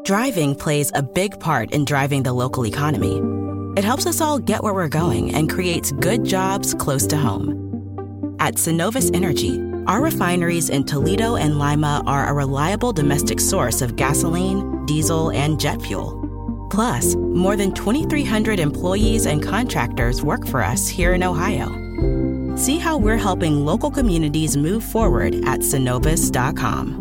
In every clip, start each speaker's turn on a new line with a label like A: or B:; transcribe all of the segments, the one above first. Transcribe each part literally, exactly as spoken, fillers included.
A: Driving plays a big part in driving the local economy. It helps us all get where we're going and creates good jobs close to home. At Synovus Energy, our refineries in Toledo and Lima are a reliable domestic source of gasoline, diesel, and jet fuel. Plus, more than twenty-three hundred employees and contractors work for us here in Ohio. See how we're helping local communities move forward at synovus dot com.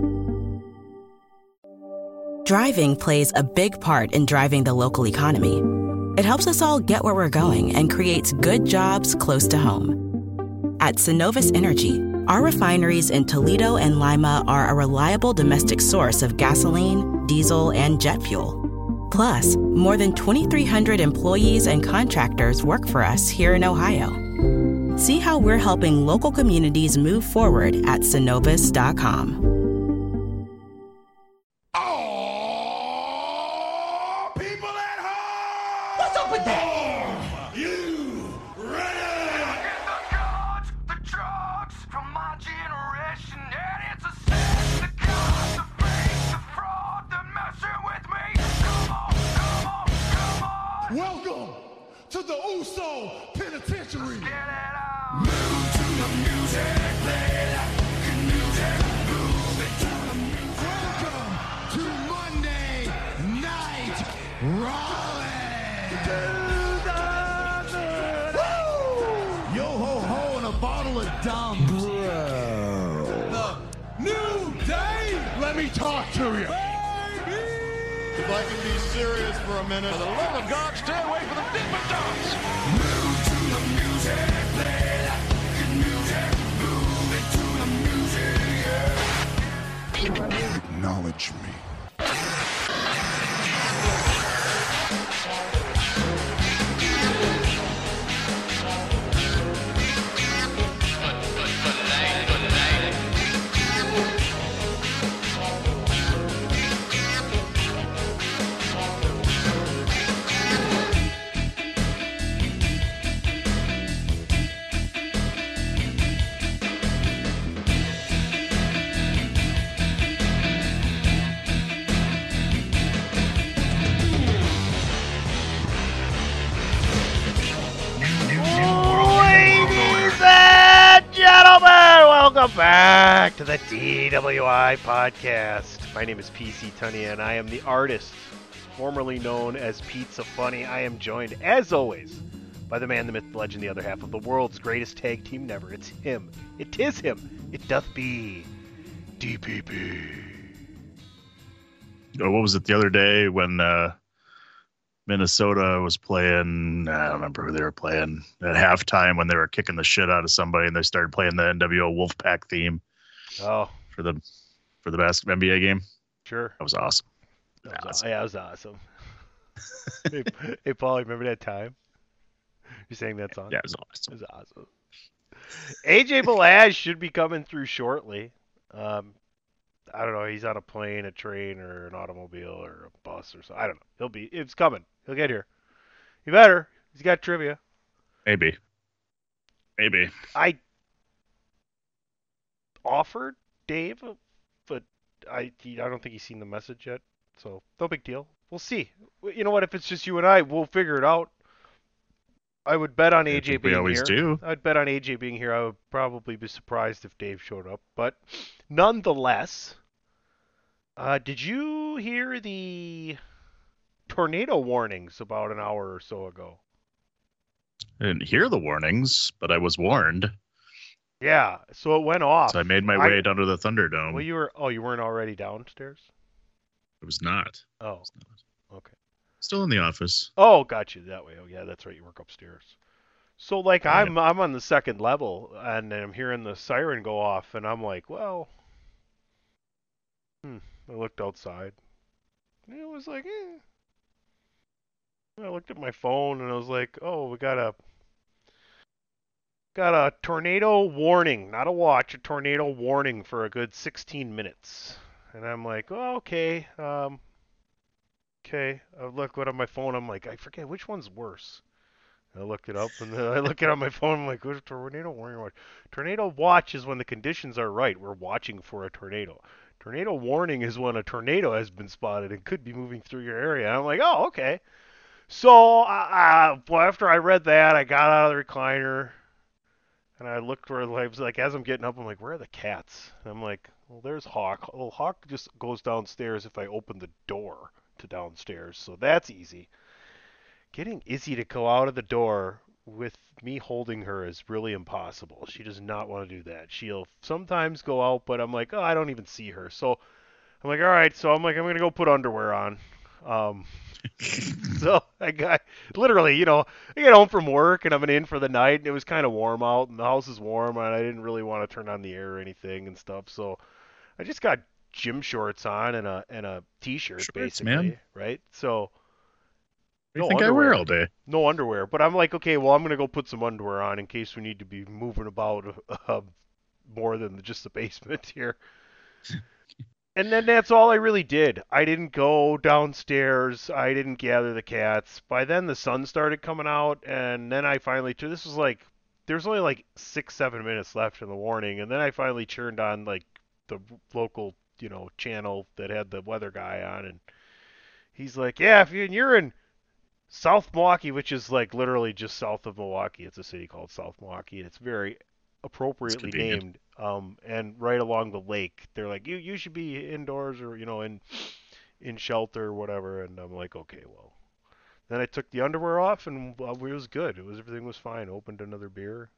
A: Driving plays a big part in driving the local economy. It helps us all get where we're going and creates good jobs close to home. At Synovus Energy, our refineries in Toledo and Lima are a reliable domestic source of gasoline, diesel, and jet fuel. Plus, more than twenty-three hundred employees and contractors work for us here in Ohio. See how we're helping local communities move forward at synovus dot com.
B: Oh, people at home!
C: What's up with that?
B: You ready?
D: Get the guns, the drugs from my generation, and it's a sin. The cops, the fake, the fraud, they're messing with me. Come on, come on, come on.
B: Welcome to the Uso Penitentiary.
D: Get it out.
B: Move to the music, play like music. Move it to the music. Welcome to Monday Night Raleigh. Yo ho ho and a bottle of dumb. Bro. The new day. Let me talk to you.
E: If I can be serious for a minute.
D: For the love of God, stay away from the Dippin' Dots.
B: Move to the music, play like music. Move it to the music, yeah. Acknowledge me.
F: Ladies and gentlemen, welcome back to the D W I podcast. My name is P C Tunney, and I am the artist, formerly known as Pizza Funny. I am joined, as always, by the man, the myth, the legend, the other half of the world's greatest tag team never. It's him. It is him. It doth be D P P.
G: Oh, what was it the other day when uh, Minnesota was playing? I don't remember who they were playing at halftime when they were kicking the shit out of somebody, and they started playing the N W O Wolfpack theme
F: Oh,
G: for the for the basketball N B A game.
F: sure.
G: That was awesome.
F: That was, yeah, that was awesome. hey, hey, Paul, remember that time? You sang that song?
G: Yeah, it was awesome.
F: It was awesome. A J Balazs should be coming through shortly. Um, I don't know. He's on a plane, a train, or an automobile, or a bus, or something. I don't know. He'll be. It's coming. He'll get here. He better. He's got trivia.
G: Maybe. Maybe.
F: I offered Dave, but I he, I don't think he's seen the message yet. So no big deal. We'll see. You know what? If it's just you and I, we'll figure it out. I would bet on A J
G: think we
F: being
G: always
F: here.
G: do.
F: I'd bet on A J being here. I would probably be surprised if Dave showed up. But nonetheless, uh, did you hear the tornado warnings about an hour or so ago?
G: I didn't hear the warnings, but I was warned.
F: Yeah, so it went off.
G: So I made my
F: I-
G: way down to the Thunderdome.
F: Well, you were. Oh, you weren't already downstairs.
G: It was not.
F: Oh,
G: It was not.
F: okay.
G: Still in the office.
F: Oh, got you that way. Oh, yeah, that's right. You work upstairs. So, like,
G: Yeah.
F: I'm I'm on the second level, and I'm hearing the siren go off, and I'm like, well, hmm. I looked outside. And it was like, eh. I looked at my phone, and I was like, oh, we got a got a tornado warning, not a watch, a tornado warning for a good sixteen minutes. And I'm like, oh, okay. Um, okay. I look what on my phone. I'm like, I forget which one's worse. I looked it up, and then I look it on my phone. I'm like, what's tornado warning watch? Tornado watch is when the conditions are right. We're watching for a tornado. Tornado warning is when a tornado has been spotted and could be moving through your area. And I'm like, oh, okay. So uh, well, after I read that, I got out of the recliner and I looked where I was like, as I'm getting up, I'm like, where are the cats? And I'm like, well, there's Hawk. Well, Hawk just goes downstairs if I open the door to downstairs, so that's easy. Getting Izzy to go out of the door with me holding her is really impossible. She does not want to do that. She'll sometimes go out, but I'm like, oh, I don't even see her. So I'm like, all right. So I'm like, I'm gonna go put underwear on. Um, so I got literally, you know, I get home from work and I'm in for the night, and it was kind of warm out, and the house is warm, and I didn't really want to turn on the air or anything and stuff. So I just got gym shorts on and a and a t-shirt,
G: Shorts,
F: basically,
G: man.
F: right? So
G: What do you
F: no
G: think I
F: underwear.
G: wear all day?
F: No underwear, but I'm like, okay, well, I'm gonna go put some underwear on in case we need to be moving about uh, more than just the basement here. And then that's all I really did. I didn't go downstairs. I didn't gather the cats. By then the sun started coming out, and then I finally. This was like there's only like six, seven minutes left in the warning, and then I finally turned on like the local, you know, channel that had the weather guy on, and he's like, yeah, if you're in South Milwaukee, which is like literally just south of Milwaukee. It's a city called South Milwaukee, and it's very appropriately
G: convenient.
F: named. Um, and right along the lake, they're like, you you should be indoors or you know in in shelter or whatever. And I'm like, okay, well. Then I took the underwear off, and uh, it was good. It was everything was fine. Opened another beer.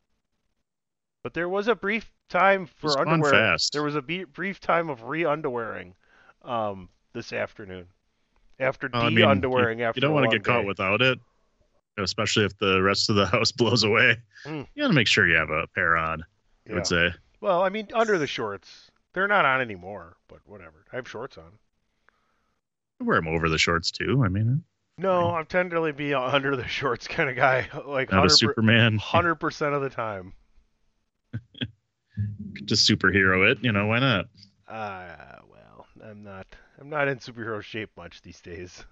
F: But there was a brief time for
G: was gone
F: underwear.
G: fast.
F: There was a be- brief time of re-underwearing um, this afternoon. After
G: Well, I mean,
F: de-underwearing
G: you,
F: after
G: you don't
F: a
G: want to
F: long
G: get caught
F: day.
G: without it, especially if the rest of the house blows away.
F: Mm.
G: You got to make sure you have a pair on, I
F: Yeah.
G: would say.
F: Well, I mean, under the shorts. They're not on anymore, but whatever. I have shorts on.
G: I wear them over the shorts, too. I mean,
F: No, I'm tend to be a under the shorts kind of guy, like
G: not a Superman.
F: one hundred percent of the time.
G: Just superhero it. You know, why not?
F: Uh, well, I'm not. I'm not in superhero shape much these days.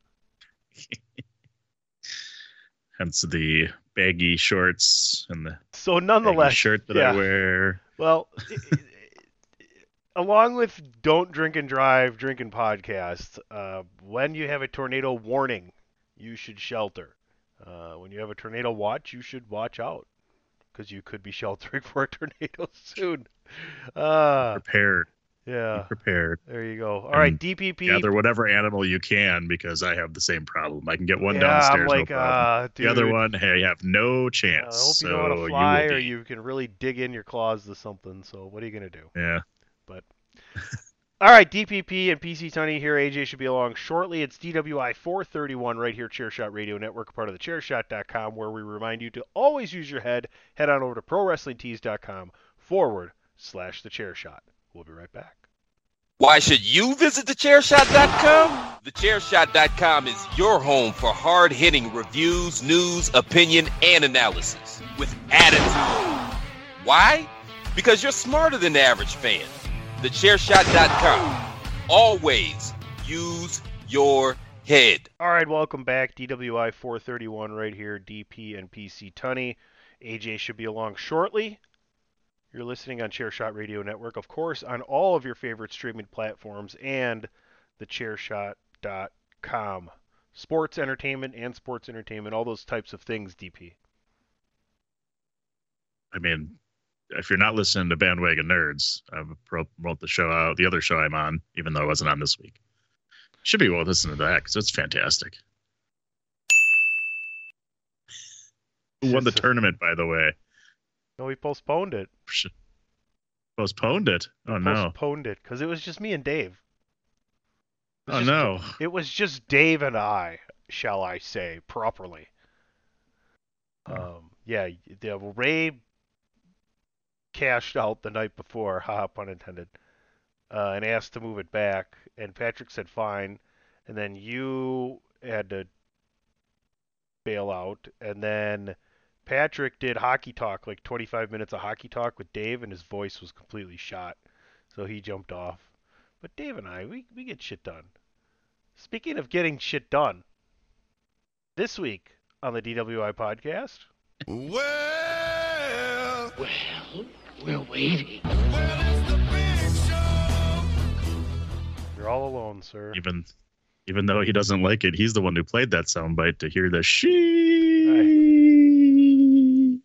G: Hence the baggy shorts and the
F: So
G: baggy
F: nonetheless,
G: shirt that
F: yeah.
G: I wear.
F: Well, i- i- along with Don't Drink and Drive Drinking Podcast, uh, when you have a tornado warning, you should shelter. Uh, when you have a tornado watch, you should watch out because you could be sheltering for a tornado soon. Uh,
G: Prepared.
F: yeah,
G: Be prepared.
F: there you go. All right,
G: And
F: D P P.
G: Gather whatever animal you can because I have the same problem. I can get one
F: yeah,
G: downstairs,
F: I'm like,
G: no problem.
F: uh, dude,
G: the other one, hey, I have no
F: I
G: chance.
F: hope you
G: so
F: know how to fly,
G: you will
F: or
G: be.
F: you can really dig in your claws to something. So what are you gonna do?
G: Yeah.
F: All right, D P P and P C Tunney here. A J should be along shortly. It's D W I four thirty-one right here, Chairshot Radio Network, part of the chairshot dot com, where we remind you to always use your head. Head on over to pro wrestling tees dot com forward slash the chairshot. We'll be right back.
C: Why should you visit the chair shot dot com? the chair shot dot com is your home for hard-hitting reviews, news, opinion, and analysis with attitude. Why? Because you're smarter than the average fan. the chair shot dot com. Always use your head.
F: All right, welcome back. D W I four thirty-one right here, D P and P C Tunney. A J should be along shortly. You're listening on Chairshot Radio Network, of course, on all of your favorite streaming platforms and the chair shot dot com. Sports, entertainment, and sports entertainment, all those types of things, D P.
G: I mean, if you're not listening to Bandwagon Nerds, I promote the show out, the other show I'm on, even though I wasn't on this week. Should be well listening to that because it's fantastic. Who won the tournament, by the way?
F: No, we postponed it.
G: Postponed it. Oh no.
F: Postponed it because it was just me and Dave. It was
G: Oh
F: just-
G: no.
F: It was just Dave and I, shall I say, properly. Um, yeah, the Ray cashed out the night before, haha, pun intended, uh, and asked to move it back, and Patrick said fine, and then you had to bail out, and then Patrick did hockey talk, like twenty-five minutes of hockey talk with Dave, and his voice was completely shot, so he jumped off. But Dave and I, we, we get shit done. Speaking of getting shit done, this week on the D W I podcast,
B: Well,
H: Well, we're waiting.
B: well, it's the big show.
F: You're all alone, sir.
G: Even even though he doesn't like it, he's the one who played that soundbite to hear the she.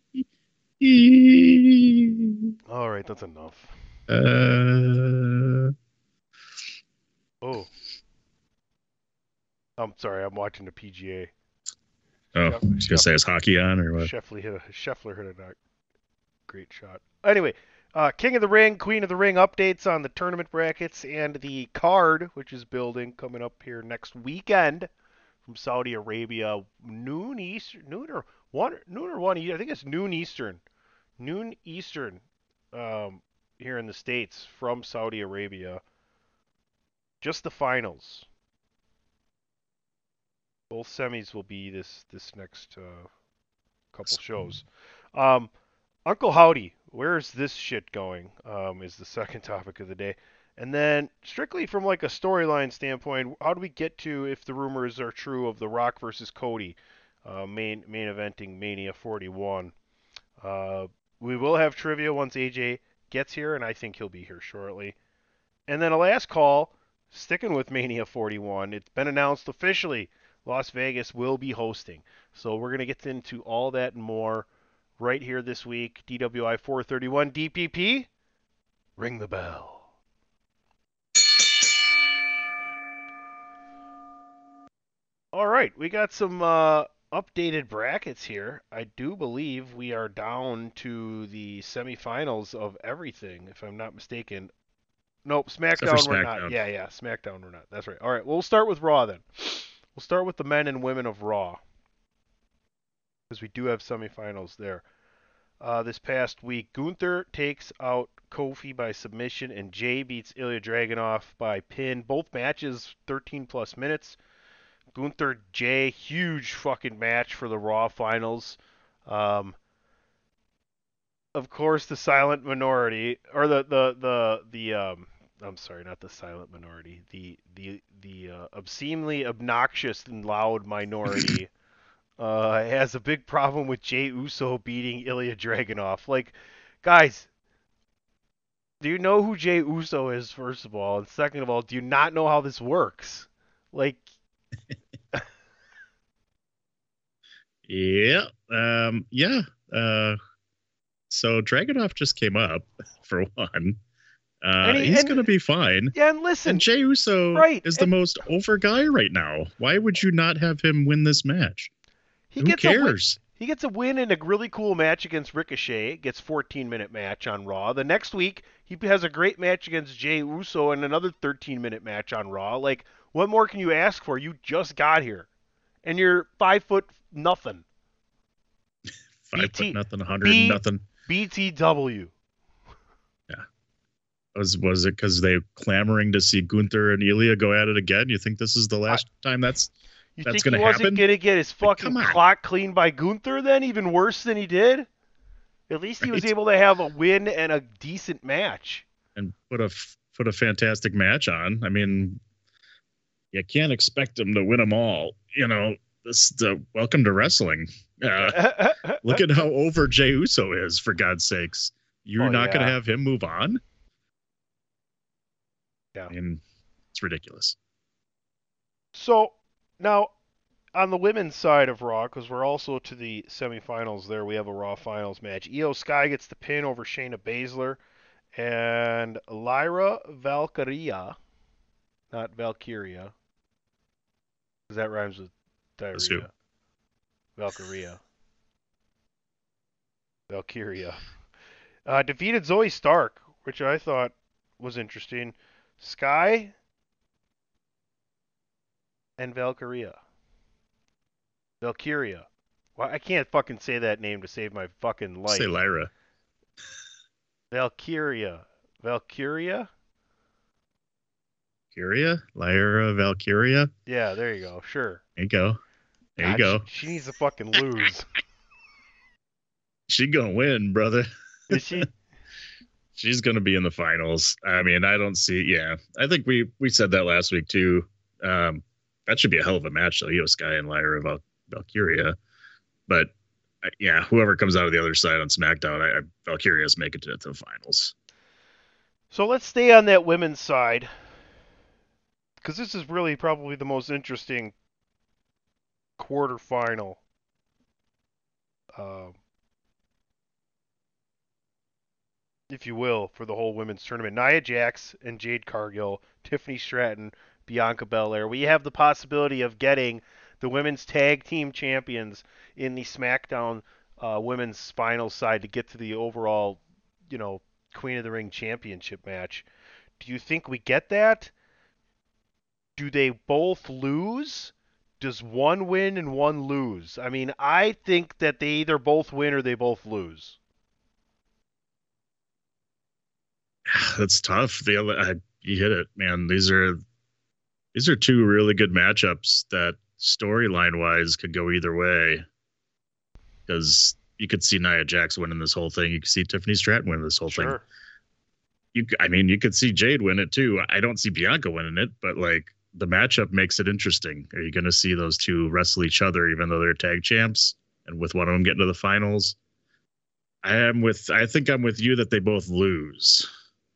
F: All right, that's enough.
G: Uh,
F: Oh. I'm sorry, I'm watching the P G A.
G: oh,
F: Chef-
G: I was gonna say, is hockey on or what?
F: Scheffler hit a Scheffler hit a not great shot. Anyway, uh, King of the Ring, Queen of the Ring updates on the tournament brackets and the card, which is building coming up here next weekend from Saudi Arabia, noon Eastern, noon or one, noon or one. I think it's noon Eastern, noon Eastern, um, here in the States from Saudi Arabia. Just the finals. Both semis will be this this next uh, couple shows. Um, Uncle Howdy, where's this shit going? Um, is the second topic of the day. And then, strictly from like a storyline standpoint, how do we get to, if the rumors are true, of The Rock versus Cody, uh, main main eventing Mania forty-one? Uh, we will have trivia once A J gets here, and I think he'll be here shortly. And then a last call, sticking with Mania forty-one. It's been announced officially. Las Vegas will be hosting. So we're going to get into all that and more right here this week. D W I four thirty-one D P P, ring the bell. All right, we got some uh, updated brackets here. I do believe we are down to the semifinals of everything, if I'm not mistaken. Nope, SmackDown,
G: for
F: we're
G: SmackDown.
F: not. Yeah, yeah, SmackDown we're not. That's right. All right, well, we'll start with Raw then. We'll start with the men and women of Raw, because we do have semifinals there. Uh, this past week, Gunther takes out Kofi by submission, and Jay beats Ilya Dragunov by pin. Both matches thirteen plus minutes. Gunther, Jay, huge fucking match for the Raw finals. Um, of course, the silent minority, or the the the the um. I'm sorry, not the silent minority. The the the uh, obscenely obnoxious and loud minority uh, has a big problem with Jey Uso beating Ilya Dragunov. Like, guys, do you know who Jey Uso is? First of all, and second of all, do you not know how this works? Like,
G: yeah, um, yeah. Uh, so Dragunov just came up for one. Uh,
F: And he-
G: he's
F: and-
G: gonna be fine.
F: yeah, and listen,
G: And Jey Uso
F: right,
G: is the
F: and-
G: most over guy right now. Why would you not have him win this match?
F: he
G: Who
F: gets a win.
G: cares?
F: He gets a win in a really cool match against Ricochet. Gets fourteen minute match on Raw. The next week, he has a great match against Jey Uso and another thirteen minute match on Raw. Like, what more can you ask for? You just got here, and you're five foot nothing.
G: Five
F: B T
G: foot nothing, hundred
F: B-
G: nothing.
F: B T W.
G: Was was it because they clamoring to see Gunther and Ilya go at it again? You think this is the last time that's
F: You
G: That's
F: think
G: gonna
F: he wasn't
G: happen?
F: gonna get his
G: Like,
F: fucking
G: come on.
F: clock cleaned by Gunther then? Even worse than he did. At least he was
G: Right.
F: able to have a win and a decent match.
G: and put a f- put a fantastic match on? I mean, you can't expect him to win them all. You know, this the welcome to wrestling. Uh, look at how over Jey Uso is, for God's sakes. You're
F: Oh,
G: not going to
F: yeah.
G: have him move on?
F: Yeah.
G: I mean, it's ridiculous.
F: So now on the women's side of Raw, because we're also to the semifinals there, we have a Raw finals match. Io Sky gets the pin over Shayna Baszler, and Lyra Valkyria, not Valkyria, because that rhymes with
G: That's who?
F: diarrhea. Valkyria. Valkyria. Uh, defeated Zoe Stark, which I thought was interesting. Sky and Valkyria. Valkyria. Well, I can't fucking say that name to save my fucking life.
G: Say Lyra.
F: Valkyria. Valkyria?
G: Kyria? Lyra Valkyria?
F: Yeah, there you go. Sure.
G: There you go. There you
F: God,
G: go.
F: She, she needs to fucking lose.
G: She gonna win, brother.
F: Is she?
G: She's gonna be in the finals. I mean, I don't see. Yeah, I think we we said that last week too. Um, that should be a hell of a match, though. Io Sky and Lyra Val- Valkyria. But uh, yeah, whoever comes out of the other side on SmackDown, I, I, Valkyria's making it to the finals.
F: So let's stay on that women's side. because this is really probably the most interesting quarterfinal. Uh, if you will, for the whole women's tournament. Nia Jax and Jade Cargill, Tiffany Stratton, Bianca Belair. We have the possibility of getting the women's tag team champions in the SmackDown uh, women's final side to get to the overall, you know, Queen of the Ring championship match. Do you think we get that? Do they both lose? Does one win and one lose? I mean, I think that they either both win or they both lose.
G: That's tough. The other, I, you hit it, man. These are these are two really good matchups that storyline wise could go either way. Because you could see Nia Jax winning this whole thing. You could see Tiffany Stratton winning this whole
F: Sure.
G: thing. You, I mean, you could see Jade win it too. I don't see Bianca winning it, but like the matchup makes it interesting. Are you going to see those two wrestle each other, even though they're tag champs, and with one of them getting to the finals? I am with. I think I'm with you that they both lose.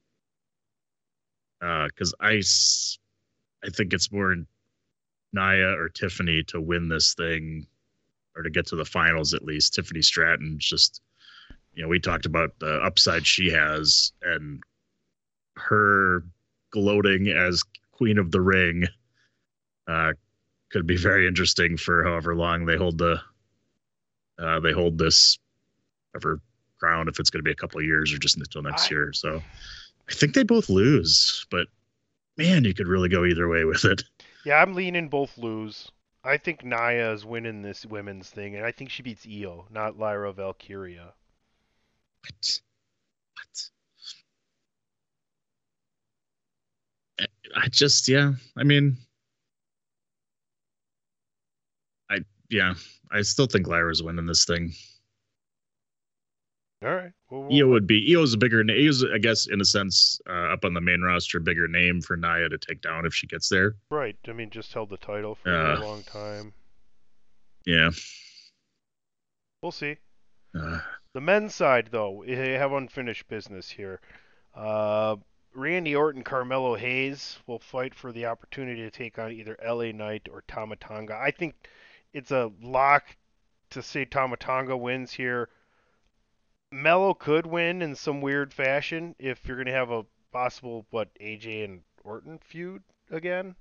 G: Because uh, I, s- I think it's more Nia or Tiffany to win this thing, or to get to the finals at least. Tiffany Stratton, just, you know, we talked about the upside she has, and her gloating as Queen of the Ring uh, could be very interesting for however long they hold the uh, they hold this ever crown, if it's going to be a couple of years or just until next
F: I-
G: year. So I think they both lose, but man, you could really go either way with it.
F: Yeah, I'm leaning both lose. I think Nia is winning this women's thing, and I think she beats Io, not Lyra Valkyria.
G: What? What? I just, yeah. I mean, I yeah. I still think Lyra's winning this thing.
F: All right. Well,
G: Io
F: we'll-
G: would be Io's a bigger name. Io's, I guess, in a sense, uh, up on the main roster, bigger name for Nia to take down if she gets there.
F: right. I mean, just held the title for
G: Uh,
F: a long time.
G: Yeah.
F: We'll see.
G: Uh,
F: The men's side, though, they have unfinished business here. Uh, Randy Orton, Carmelo Hayes will fight for the opportunity to take on either L A Knight or Tama Tonga. I think it's a lock to say Tama Tonga wins here. Mello could win in some weird fashion if you're going to have a possible, what, A J and Orton feud again.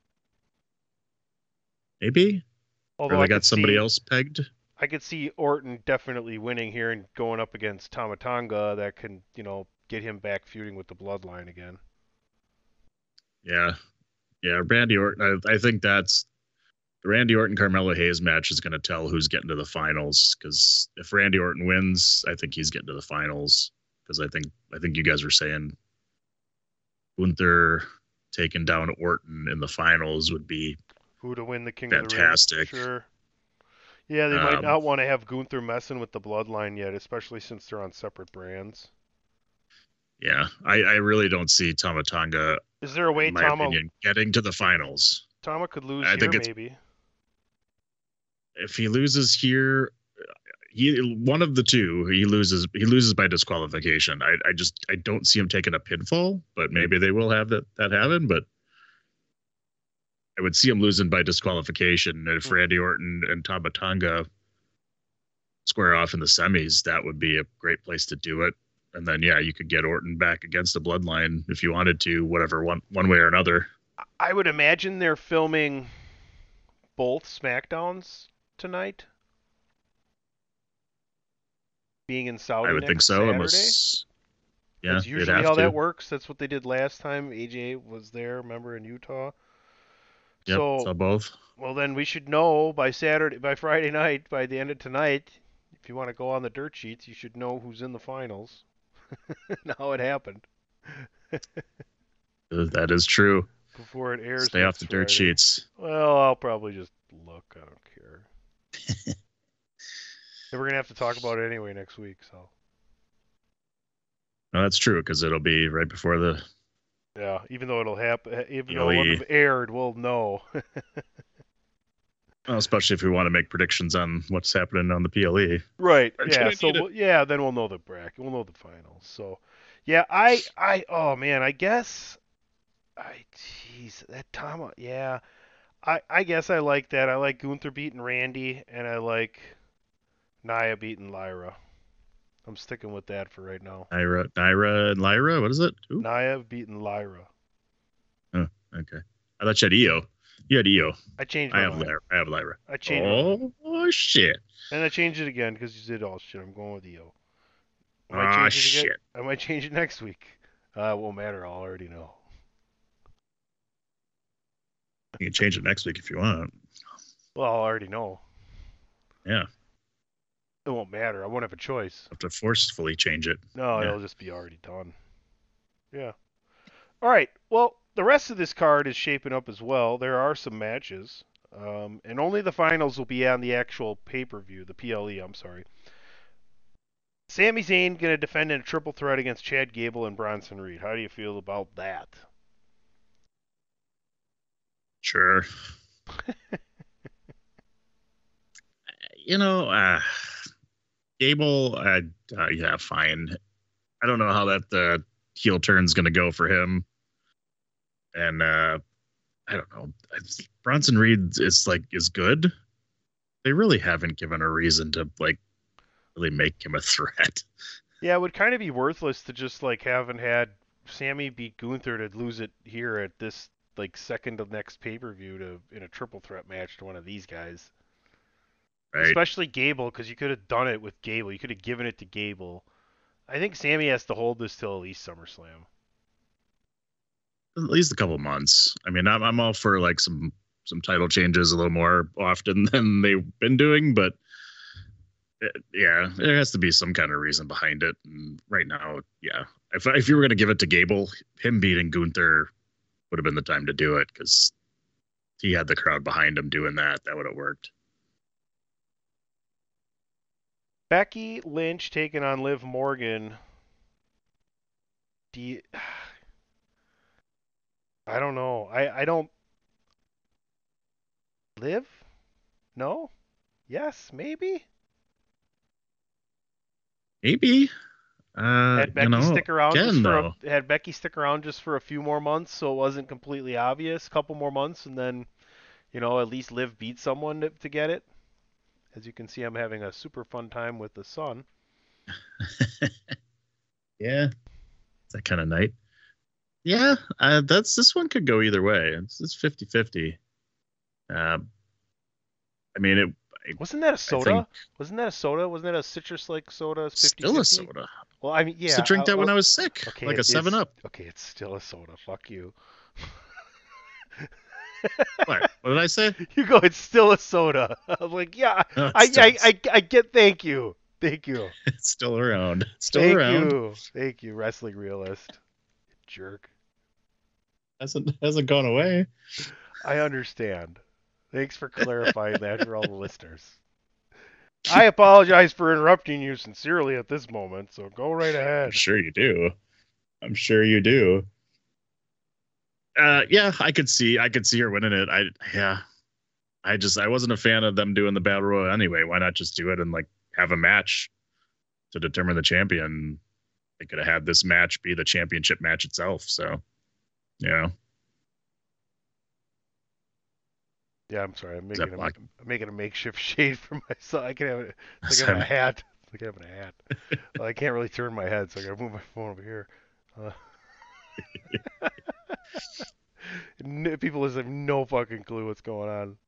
G: maybe.
F: Although
G: Or they
F: I
G: got
F: could
G: somebody
F: see,
G: else pegged.
F: I could see Orton definitely winning here and going up against Tama Tonga that can, you know, get him back feuding with the Bloodline again.
G: Yeah. Yeah. Randy Orton. I, I think that's the Randy Orton Carmelo Hayes match is going to tell who's getting to the finals. Because if Randy Orton wins, I think he's getting to the finals. Because I think I think you guys were saying Gunther taking down Orton in the finals would be
F: Who to win the King
G: Fantastic.
F: of the Ring? Sure. Yeah, they might
G: Um,
F: not want to have Gunther messing with the Bloodline yet, especially since they're on separate brands.
G: yeah. I, I really don't see Tama Tonga,
F: Is there a way
G: in my
F: Tama
G: opinion, getting to the finals.
F: Tama could lose
G: I
F: here,
G: think it's-
F: maybe?
G: If he loses here, he one of the two he loses he loses by disqualification. I, I just I don't see him taking a pinfall, but maybe they will have that that happen. But I would see him losing by disqualification. If
F: Hmm.
G: Randy Orton and Tama Tonga square off in the semis, that would be a great place to do it. And then yeah, you could get Orton back against the Bloodline if you wanted to, whatever one one way or another.
F: I would imagine they're filming both SmackDowns tonight. Being in Saudi
G: I would
F: next
G: think so,
F: Saturday.
G: unless yeah,
F: That's
G: they'd
F: usually
G: have
F: how
G: to.
F: that works. That's what they did last time. A J was there, remember, in Utah.
G: Yep,
F: so,
G: so both.
F: well, then we should know by Saturday, by Friday night, by the end of tonight. If you want to go on the dirt sheets, you should know who's in the finals. And how it happened
G: That is true.
F: before it airs.
G: Stay off
F: next
G: the dirt
F: Friday.
G: sheets.
F: Well, I'll probably just look. I don't care. And we're gonna have to talk about it anyway next week. So
G: No, that's true because it'll be right before the.
F: yeah, even though it'll happen, even though
G: L E.
F: it wouldn't have aired, we'll know.
G: Well, especially if we want to make predictions on what's happening on the P L E.
F: Right.
G: We're
F: Yeah.
G: gonna
F: So
G: need it.
F: we'll, yeah, then we'll know the bracket. We'll know the finals. So yeah, I I oh man, I guess I jeez, that Tama, yeah. I I guess I like that. I like Gunther beating Randy, and I like Nia beating Lyra. I'm sticking with that for right now.
G: Naira, Naira and Lyra. What is it? Who?
F: Nia beating Lyra.
G: Oh, okay. I thought you had Io. You had Io.
F: I changed
G: I
F: my
G: have
F: mind.
G: Lyra. I have Lyra.
F: I changed my mind.
G: Oh shit.
F: And I changed it again because you did all shit. I'm going with Io. I might
G: Ah
F: change it again.
G: shit.
F: I might change it next week. Uh, it won't matter. I'll already know.
G: You can change it next week if you want.
F: Well, I'll already know.
G: Yeah.
F: It won't matter. I won't have a choice.
G: Have to forcefully change it.
F: No,
G: Yeah.
F: it'll just be already done. Yeah. All right. Well, the rest of this card is shaping up as well. There are some matches, um, and only the finals will be on the actual pay-per-view, the P L E. I'm sorry. Sami Zayn going to defend in a triple threat against Chad Gable and Bronson Reed. How do you feel about that?
G: Sure. You know, uh, Gable, uh, uh, yeah, fine. I don't know how that uh, heel turn's going to go for him. And uh, I don't know. Bronson Reed is like is good. They really haven't given a reason to like really make him a threat.
F: Yeah, it would kind of be worthless to just like haven't had Sammy beat Gunther to lose it here at this like second of next pay-per-view to in a triple threat match to one of these guys.
G: Right?
F: Especially Gable, because you could have done it with Gable. You could have given it to Gable. I think Sammy has to hold this till at least SummerSlam.
G: At least a couple months. I mean, I'm I'm all for like some some title changes a little more often than they've been doing, but it, yeah, there has to be some kind of reason behind it. And right now, yeah, if if you were going to give it to Gable, him beating Gunther would have been the time to do it because he had the crowd behind him doing that. That would have worked.
F: Becky Lynch taking on Liv Morgan. Do you... I don't know. I, I don't... Liv? No? Yes? Maybe?
G: Maybe. Uh,
F: Had Becky
G: you know,
F: stick around
G: again,
F: just for
G: though,
F: a, had Becky stick around just for a few more months, so it wasn't completely obvious. A couple more months, and then, you know, at least Liv beat someone to, to get it. As you can see, I'm having a super fun time with the sun.
G: yeah, it's that kind of night. Yeah, uh, that's this one could go either way. It's it's fifty-fifty. Uh, I mean, it
F: Wasn't that a soda?
G: think-
F: Wasn't that a soda? Wasn't that a citrus-like soda?
G: still a
F: fifty fifty?
G: soda.
F: Well, I mean, yeah.
G: used to drink
F: I-
G: that when
F: well,
G: I was sick,
F: okay,
G: like
F: it
G: a
F: is-
G: Seven Up.
F: Okay, it's still a soda. Fuck you.
G: What? What did I say?
F: You go, it's still a soda. I'm like, yeah,
G: No,
F: I,
G: it's still-
F: I, I, I get. Thank you, thank you,
G: It's still around. It's still
F: thank
G: around.
F: you, thank you, wrestling realist, jerk.
G: Hasn't hasn't gone away.
F: I understand. Thanks for clarifying that for all the listeners. I apologize for interrupting you sincerely at this moment, so go right
G: I'm
F: ahead.
G: sure you do. I'm sure you do. Uh, yeah, I could see. I could see her winning it. I yeah. I just I wasn't a fan of them doing the battle royal anyway. Why not just do it and like have a match to determine the champion? They could have had this match be the championship match itself. So, yeah.
F: Yeah, I'm sorry. I'm
G: Is
F: making
G: that
F: a,
G: black?
F: I'm making a makeshift shade for myself. I can have it. It's like
G: Sorry.
F: having a hat. It's like having a hat. Well, I can't really turn my head, so I gotta move my phone over here. Uh, n- people just have no fucking clue what's going on.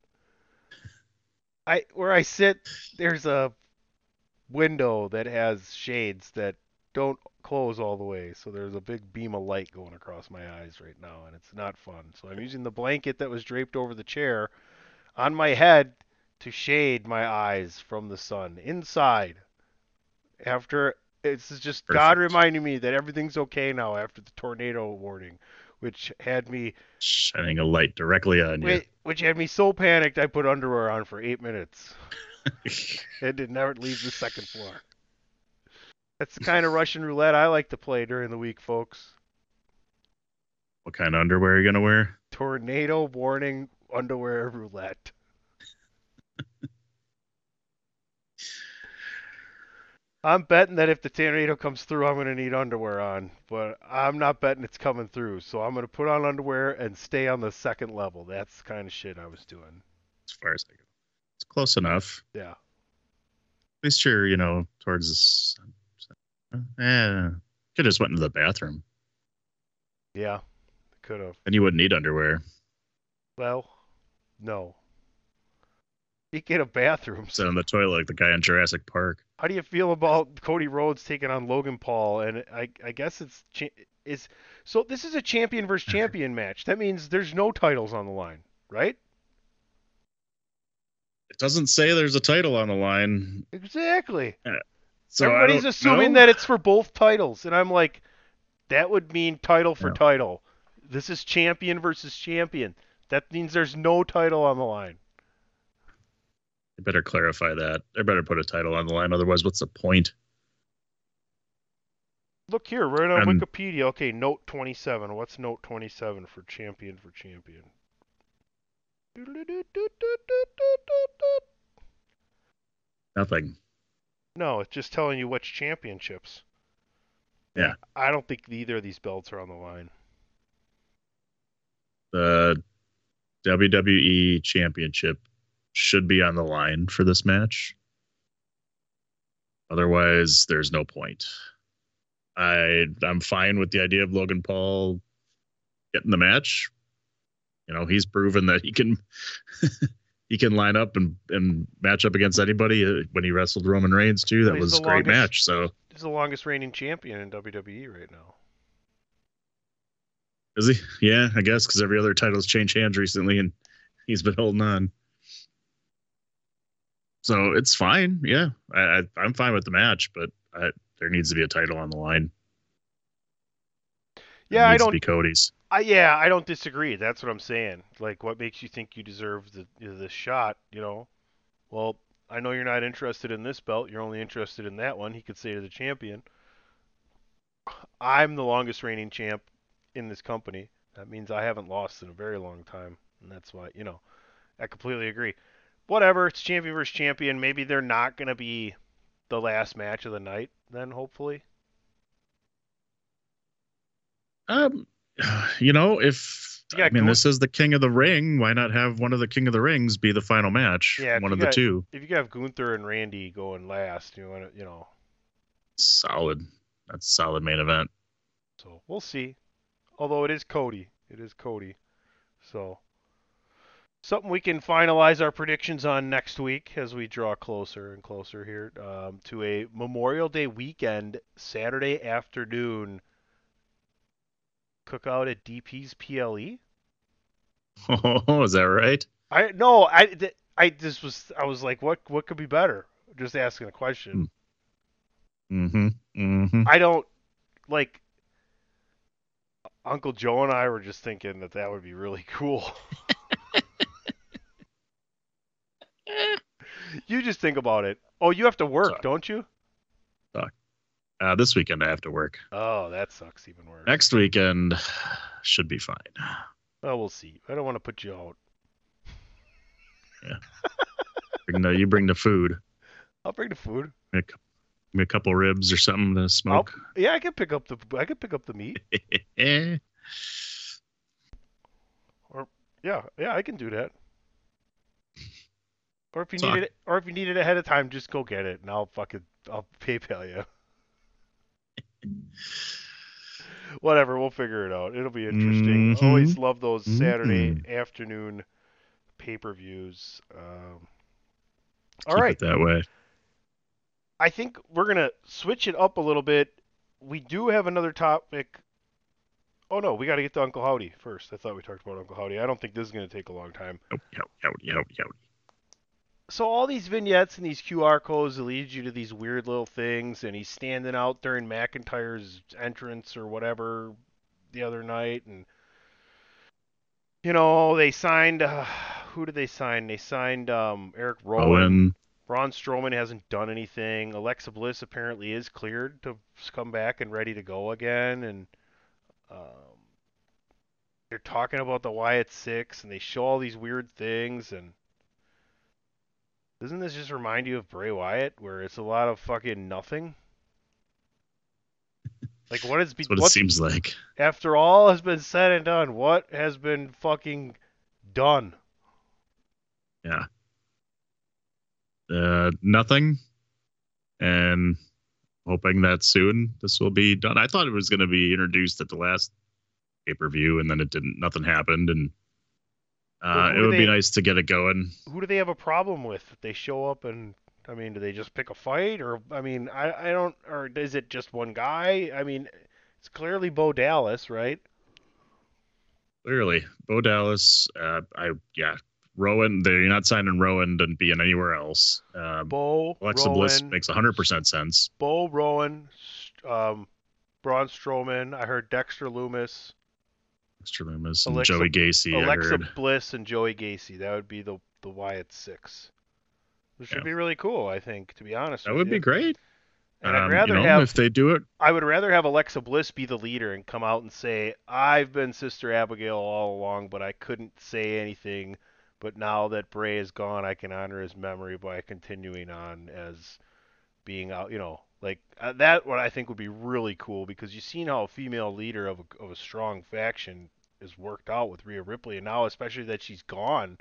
F: I where I sit, there's a window that has shades that don't close all the way, so there's a big beam of light going across my eyes right now, and it's not fun. So I'm using the blanket that was draped over the chair on my head to shade my eyes from the sun inside. After it's just God
G: Perfect.
F: reminding me that everything's okay now after the tornado warning, which had me
G: Shining a light directly on you.
F: wait, which had me so panicked I put underwear on for eight minutes. It did never leave the second floor. That's the kind of Russian roulette I like to play during the week, folks.
G: What kind of underwear are you gonna wear?
F: Tornado warning underwear roulette. I'm betting that if the tornado comes through, I'm going to need underwear on, but I'm not betting it's coming through. So I'm going to put on underwear and stay on the second level. That's the kind of shit I was doing.
G: As far as I go, it's close enough.
F: Yeah.
G: At least you're, you know, towards this. Yeah, could just went into the bathroom.
F: Yeah. Could have.
G: And you wouldn't need underwear.
F: Well, no. You get a bathroom.
G: Sit on the toilet like the guy in Jurassic Park.
F: How do you feel about Cody Rhodes taking on Logan Paul? And I, I guess it's cha- is so. This is a champion versus champion match. That means there's no titles on the line, right?
G: It doesn't say there's a title on the line.
F: Exactly.
G: So I
F: Everybody's
G: don't
F: assuming
G: know.
F: that it's for both titles, and I'm like, that would mean title for
G: No.
F: title. This is champion versus champion. That means there's no title on the line.
G: I better clarify that. I better put a title on the line. Otherwise, what's the point?
F: Look here, right on
G: Um,
F: Wikipedia. Okay, note twenty-seven. What's note twenty-seven for champion for champion?
G: Nothing.
F: No, it's just telling you which championships.
G: Yeah.
F: I don't think either of these belts are on the line.
G: The W W E Championship should be on the line for this match. Otherwise, there's no point. I I'm fine with the idea of Logan Paul getting the match. You know, he's proven that he can he can line up and, and match up against anybody. When he wrestled Roman Reigns too, that
F: He's
G: was
F: the
G: a great
F: longest-
G: match. So
F: He's the longest reigning champion in W W E right now.
G: is he? Yeah, I guess because every other title's changed hands recently, and he's been holding on. So it's fine. Yeah, I, I, I'm fine with the match, but I, there needs to be a title on the line. It
F: Yeah, I
G: needs to
F: don't.
G: be Cody's.
F: I, yeah, I don't disagree. That's what I'm saying. Like, what makes you think you deserve the the shot? You know, well, I know you're not interested in this belt. You're only interested in that one. He could say to the champion, "I'm the longest reigning champ in this company. That means I haven't lost in a very long time, and that's why, you know, I completely agree. Whatever, it's champion versus champion. Maybe they're not gonna be the last match of the night. Then hopefully,
G: Um, you know, if
F: You got
G: I mean
F: Gun-
G: this is the King of the Ring, why not have one of the King of the Rings be the final match?
F: Yeah, if
G: one
F: you
G: of the
F: got-
G: two.
F: if you could have Gunther and Randy going last, you want to, you know.
G: Solid. That's a solid main event.
F: So we'll see. Although it is Cody. It is Cody. So something we can finalize our predictions on next week as we draw closer and closer here um, to a Memorial Day weekend, Saturday afternoon cookout at D P's P L E.
G: Oh, is that right?
F: I no, I th- I just was I was like, what what could be better? Just asking a question.
G: Mm-hmm. Mm-hmm.
F: I don't like. Uncle Joe and I were just thinking that that would be really cool. You just think about it. Oh, you have to work,
G: Sorry.
F: don't you?
G: Uh, this weekend I have to work.
F: Oh, that sucks even worse.
G: Next weekend should be fine.
F: Well, we'll see. I don't want to put you out.
G: Bring the, you bring the food.
F: I'll bring the food.
G: Make, make a couple ribs or something to smoke.
F: Yeah, I can pick up the I can pick up the meat.
G: Eh.
F: Yeah, yeah, I can do that. Or if you
G: Suck.
F: need it, or if you need it ahead of time, just go get it, and I'll fucking I'll PayPal you. Whatever, we'll figure it out. It'll be interesting.
G: Mhm.
F: Always love those Saturday
G: Mhm.
F: afternoon pay-per-views. Um, all
G: Keep
F: right,
G: it that way.
F: I think we're gonna switch it up a little bit. We do have another topic. Oh no, we got to get to Uncle Howdy first. I thought we talked about Uncle Howdy. I don't think this is gonna take a long time.
G: Howdy, howdy, howdy, howdy.
F: So all these vignettes and these Q R codes that lead you to these weird little things, and he's standing out during McIntyre's entrance or whatever the other night, and you know they signed. Uh, who did they sign? They signed um, Eric Rowan.
G: Owen.
F: Braun Strowman hasn't done anything. Alexa Bliss apparently is cleared to come back and ready to go again, and um, they're talking about the Wyatt Six, and they show all these weird things, and Doesn't this just remind you of Bray Wyatt, where it's a lot of fucking nothing? Like, what is be-
G: That's what it
F: what's,
G: seems like.
F: after all has been said and done, what has been fucking done?
G: Yeah. Uh, nothing. And hoping that soon this will be done. I thought it was going to be introduced at the last pay-per-view, and then it didn't. Nothing happened, and uh,
F: Well, who
G: it
F: do
G: would
F: they-
G: be nice to get it going.
F: Who do they have a problem with? If they show up and, I mean, do they just pick a fight? Or, I mean, I, I don't, or is it just one guy? I mean, it's clearly Bo Dallas, right?
G: Clearly, Bo Dallas. Uh, I yeah, Rowan. They're not signing Rowan to be in anywhere else. Um,
F: Bo,
G: Alexa
F: Rowan,
G: Bliss makes one hundred percent sense.
F: Bo, Rowan, um, Braun Strowman. I heard Dexter Loomis,
G: Mister Loomis and
F: Alexa-
G: Joey Gacy. I
F: Alexa
G: heard.
F: Bliss, and Joey Gacy. That would be the the Wyatt Six. Which would
G: Yeah.
F: be really cool, I think, to be honest.
G: That
F: with
G: would
F: you.
G: be great.
F: And I'd
G: Um,
F: rather
G: you know,
F: have
G: if they do it.
F: I would rather have Alexa Bliss be the leader and come out and say, I've been Sister Abigail all along, but I couldn't say anything. But now that Bray is gone, I can honor his memory by continuing on as being out, you know, like uh, that what I think would be really cool, because you've seen how a female leader of a, of a strong faction is worked out with Rhea Ripley, and now especially that she's gone,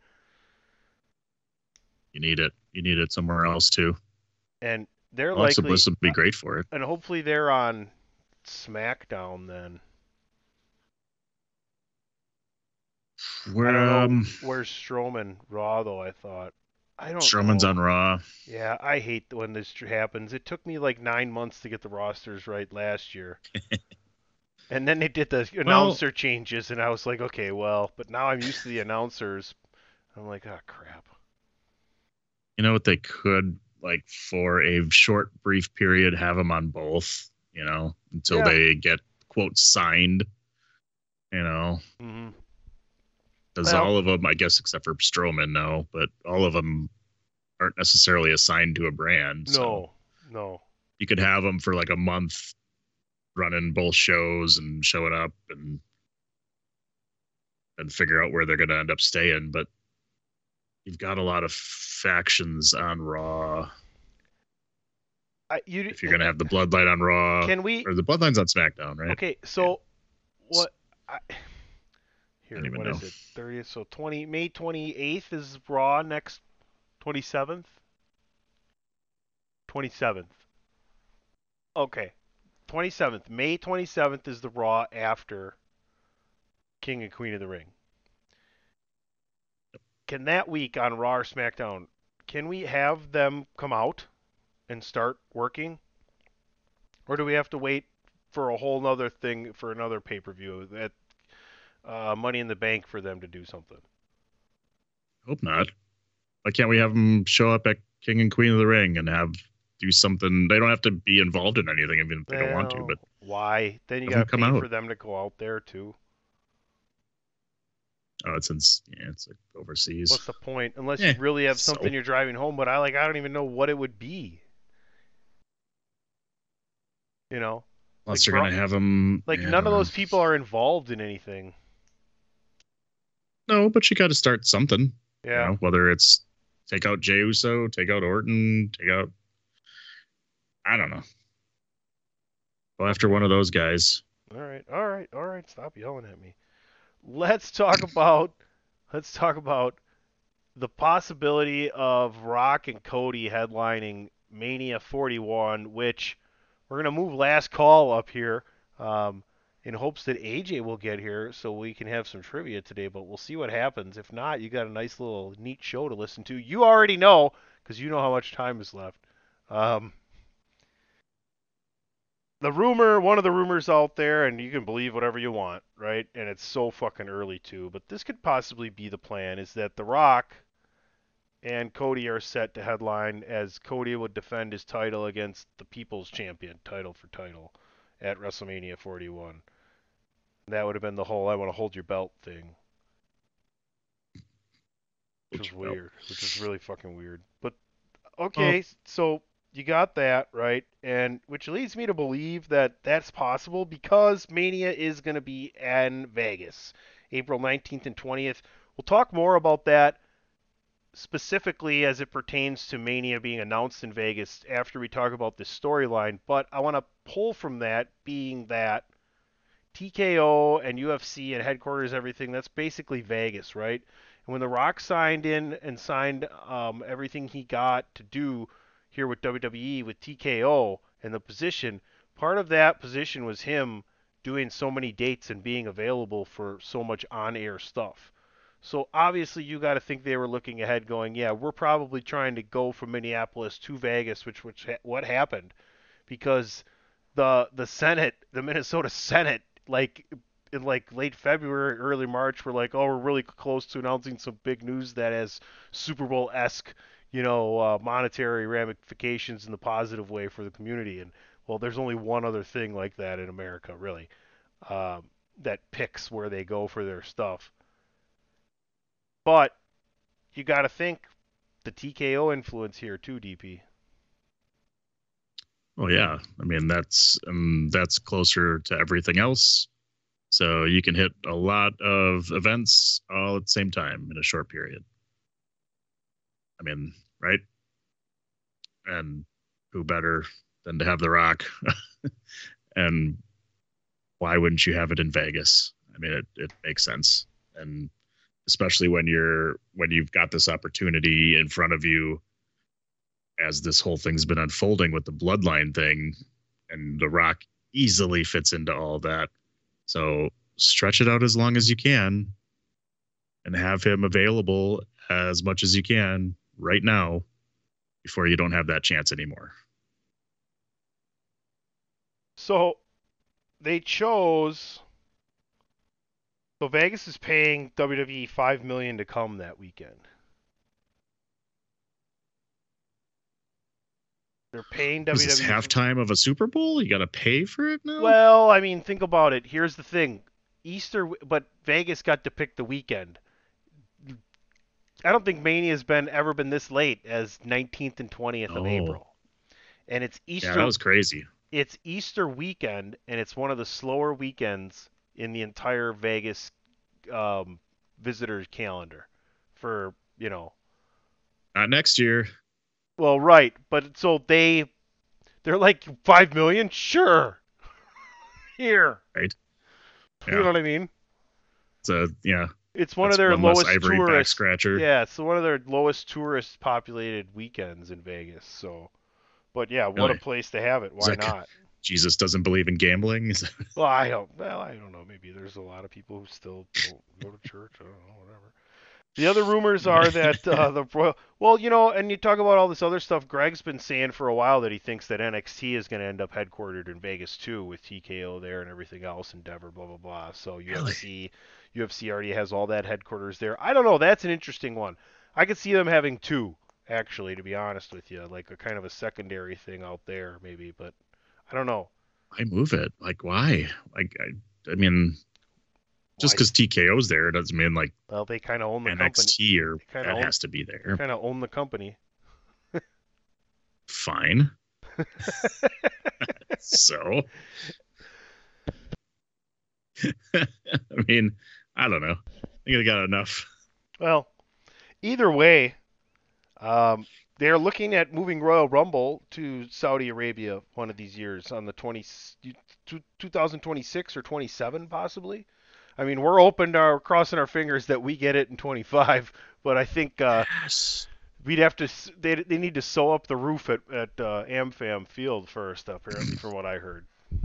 G: You need it. You need it somewhere else too.
F: and they're
G: Alexa
F: likely,
G: Bliss would be great for it.
F: and hopefully they're on SmackDown then.
G: Where
F: I don't know.
G: um,
F: Where's Strowman? Raw, though, I thought. I don't
G: Strowman's
F: know.
G: on Raw.
F: Yeah, I hate when this tr- happens. It took me like nine months to get the rosters right last year. And then they did the announcer changes, and I was like, okay, well, but now I'm used to the announcers. I'm like, oh, crap.
G: You know what they could, like, for a short, brief period, have them on both, you know, until
F: Yeah.
G: they get, quote, signed, you know,
F: hmm
G: because
F: Well-
G: all of them, I guess, except for Strowman, no, but all of them aren't necessarily assigned to a brand. So
F: No, no.
G: you could have them for like a month running both shows and showing up and and figure out where they're going to end up staying. But you've got a lot of factions on Raw.
F: I, you,
G: If you're going to have the Bloodline on Raw,
F: Can we...
G: or the Bloodline's on SmackDown, right?
F: Okay, so what? I, here,
G: Don't even
F: what is
G: know.
F: it? thirtieth. So twenty May twenty-eighth is Raw. Next twenty-seventh. twenty-seventh. Okay, twenty-seventh. May twenty-seventh is the Raw after King and Queen of the Ring. Can that week on Raw or SmackDown, can we have them come out and start working, or do we have to wait for a whole nother thing for another pay-per-view at uh, Money in the Bank for them to do something?
G: Hope not. Why can't we have them show up at King and Queen of the Ring and have do something? They don't have to be involved in anything even if they don't want to.
F: Well,
G: But
F: why? Then you
G: have 'em
F: got to
G: come
F: pay
G: out.
F: for them to go out there too.
G: oh, it's in, yeah, it's like overseas.
F: What's the point? Unless
G: Eh,
F: you really have
G: so-
F: something you're driving home, but I like I don't even know what it would be. You know,
G: Unless
F: like
G: you're
F: Bra-
G: going to have them.
F: like
G: yeah, I
F: none of
G: don't know.
F: those people are involved in anything.
G: No, but you got to start something. You
F: Yeah.
G: know, whether it's take out Jey Uso, take out Orton, take out. I don't know. Go after one of those guys.
F: All right, all right, all right. Stop yelling at me. Let's talk about let's talk about the possibility of Rock and Cody headlining Mania forty-one, which we're gonna move last call up here um, in hopes that A J will get here so we can have some trivia today. But we'll see what happens. If not, you got a nice little neat show to listen to. You already know because you know how much time is left. Um, the rumor, one of the rumors out there, and you can believe whatever you want, right? And it's so fucking early too, but this could possibly be the plan, is that The Rock and Cody are set to headline as Cody would defend his title against the People's Champion, title for title, at WrestleMania forty-one. That would have been the whole I want to hold your belt thing. Which is
G: Hold your belt.
F: weird. Which is really fucking weird. But, okay, so you got that, right? And which leads me to believe that that's possible because Mania is going to be in Vegas, April nineteenth and twentieth. We'll talk more about that specifically as it pertains to Mania being announced in Vegas after we talk about this storyline, but I want to pull from that being that T K O and U F C and headquarters, everything, that's basically Vegas, right? And when The Rock signed in and signed um, everything he got to do here with W W E with T K O and the position, part of that position was him doing so many dates and being available for so much on-air stuff. So obviously you got to think they were looking ahead going, yeah, we're probably trying to go from Minneapolis to Vegas, which which what happened because the the Senate, the Minnesota Senate, like in like late February, early March, were like, oh, we're really close to announcing some big news that has Super Bowl-esque, you know, uh, monetary ramifications in the positive way for the community. And well, there's only one other thing like that in America, really, um, that picks where they go for their stuff. But you got to think the T K O influence here too, D P.
G: Well, yeah. I mean, that's um, that's closer to everything else. So you can hit a lot of events all at the same time in a short period. I mean, right? And who better than to have The Rock? And why wouldn't you have it in Vegas? I mean, it, it makes sense. And especially when you're when you've got this opportunity in front of you as this whole thing's been unfolding with the bloodline thing, and The Rock easily fits into all that. So stretch it out as long as you can and have him available as much as you can right now before you don't have that chance anymore.
F: So they chose. So Vegas is paying W W E five million dollars to come that weekend. They're paying W W E.
G: Is this halftime of a Super Bowl? You got to pay for it now?
F: Well, I mean, think about it. Here's the thing. Easter, but Vegas got to pick the weekend. I don't think Mania's been ever been this late as nineteenth and twentieth of
G: Oh.
F: April. And it's Easter.
G: Yeah, that was crazy.
F: It's Easter weekend, and it's one of the slower weekends in the entire Vegas um, visitors calendar for, you know.
G: Not next year.
F: Well, right, but so they they're like five million, sure. Here.
G: Right.
F: You
G: Yeah.
F: know what I mean?
G: It's a, yeah.
F: It's one
G: That's
F: of their
G: one less
F: lowest
G: ivory back
F: tourist
G: scratcher.
F: Yeah, it's one of their lowest tourist populated weekends in Vegas. So, but yeah, what
G: Really?
F: a place to have it.
G: Is
F: Why
G: that-
F: not?
G: Jesus doesn't believe in gambling. Is that-
F: Well, I don't. Well, I don't know. Maybe there's a lot of people who still don't go to church. I don't know. Whatever. The other rumors are that uh, the Royal. Well, you know, and you talk about all this other stuff. Greg's been saying for a while that he thinks that N X T is going to end up headquartered in Vegas too, with T K O there and everything else, Endeavor, blah blah blah. So U F C, U F C already has all that headquarters there. I don't know. That's an interesting one. I could see them having two, actually, to be honest with you, like a kind of a secondary thing out there, maybe. But I don't know.
G: Why move it? Like, why? Like, I, I mean, just
F: Why-
G: because T K O's there doesn't mean like
F: Well, they kind of own the
G: N
F: company.
G: X T or
F: kinda
G: that
F: own-
G: has to be there.
F: Kind of own the company.
G: Fine. So, I mean, I don't know. I think I got enough.
F: Well, either way, um, they're looking at moving Royal Rumble to Saudi Arabia one of these years on the twenty, two- twenty twenty-six or twenty-seven possibly. I mean, we're open to our, crossing our fingers that we get it in twenty-five, but I think uh,
G: Yes.
F: we'd have to. s- They they need to sew up the roof at at uh, AmFam Field first, apparently, from what I heard.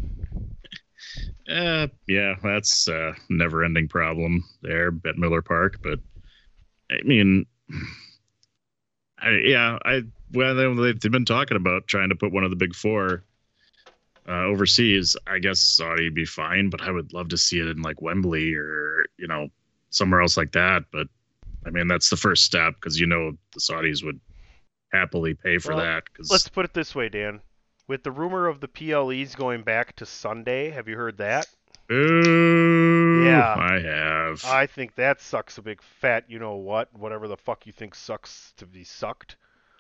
G: Uh, yeah, that's a never-ending problem there at Miller Park. But I mean, I, yeah, I well, they- they've been talking about trying to put one of the big four uh, overseas. I guess Saudi would be fine, but I would love to see it in like Wembley or you know somewhere else like that. But I mean, that's the first step because you know the Saudis would happily pay for
F: Well,
G: that. Cause,
F: Let's put it this way, Dan. With the rumor of the P L Es going back to Sunday, have you heard that?
G: Ooh,
F: Yeah.
G: I have.
F: I think that sucks a big fat, you know what, whatever the fuck you think sucks to be sucked.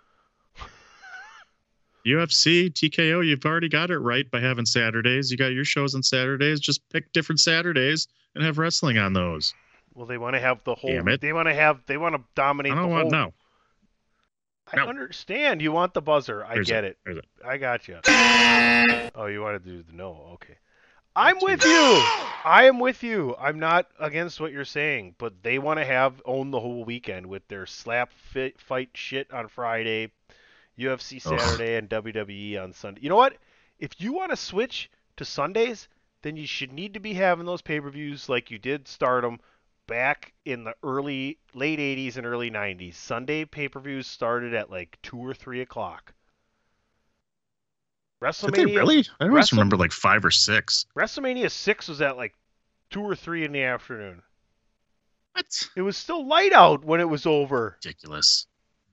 G: U F C, T K O, you've already got it right by having Saturdays. You got your shows on Saturdays. Just pick different Saturdays and have wrestling on those.
F: Well, they want to have the whole.
G: Damn it.
F: They want to have. They want to
G: I
F: dominate the
G: don't
F: whole.
G: want no.
F: I
G: No.
F: understand. You want the buzzer. I
G: There's
F: get
G: a-
F: it.
G: there's a-
F: I got you. Oh, you want to do the no? Okay. I'm with you. I am with you. I'm not against what you're saying, but they want to have own the whole weekend with their slap fit fight shit on Friday, U F C
G: Ugh.
F: Saturday, and W W E on Sunday. You know what? If you want to switch to Sundays, then you should need to be having those pay-per-views like you did Stardom back in the early, late eighties and early nineties. Sunday pay-per-views started at like two or three o'clock. WrestleMania.
G: Did they really? I always
F: Wrestle-
G: remember like five or six.
F: WrestleMania six was at like two or three in the afternoon.
G: What?
F: It was still light out when it was over.
G: Ridiculous.